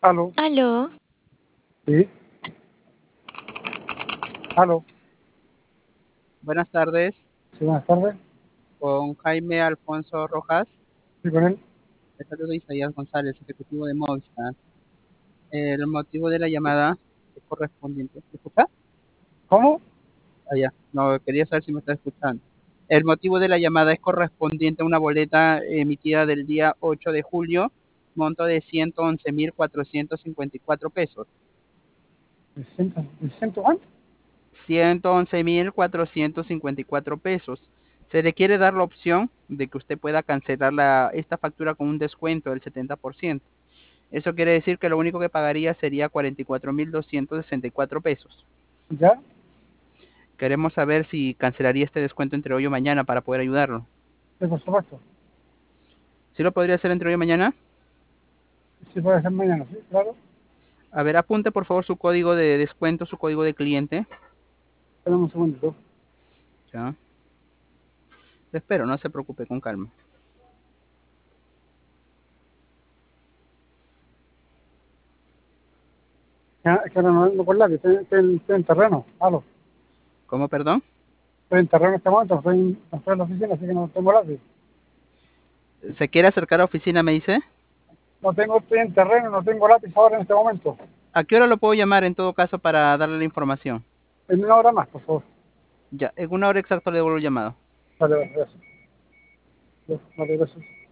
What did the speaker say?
Aló, Aló, sí, aló, Buenas tardes, sí, buenas tardes, con Jaime Alfonso Rojas. sí, con él. Le saludo Isaías González, ejecutivo de Movistar. El motivo de la llamada es correspondiente. ¿Me escucha? ¿Cómo? Ah, ya. No, quería saber si me está escuchando. El motivo de la llamada es correspondiente a una boleta emitida del día 8 de julio, monto de 111.454 pesos. ¿El ciento cuánto? 111.454 pesos. Se le quiere dar la opción de que usted pueda cancelar esta factura con un descuento del 70%. Eso quiere decir que lo único que pagaría sería 44.264 pesos. ¿Ya? Queremos saber si cancelaría este descuento entre hoy o mañana para poder ayudarlo. Sí, por supuesto. ¿Sí lo podría hacer entre hoy y mañana? Sí, puede ser mañana, sí, claro. A ver, apunte por favor su código de descuento, su código de cliente. Espérame un segundito. Ya. Le espero, no se preocupe, con calma. Es que ahora no vengo por lápiz, estoy en terreno. Aló, ¿Cómo, perdón? estoy en terreno en este momento, no estoy en la oficina, así que no tengo lápiz. ¿Se quiere acercar a la oficina, me dice? Estoy en terreno, no tengo lápiz ahora en este momento. ¿A qué hora lo puedo llamar en todo caso para darle la información? En una hora más, por favor. Ya, en una hora exacta le devuelvo el llamado. Vale, vale, gracias. Vale, gracias.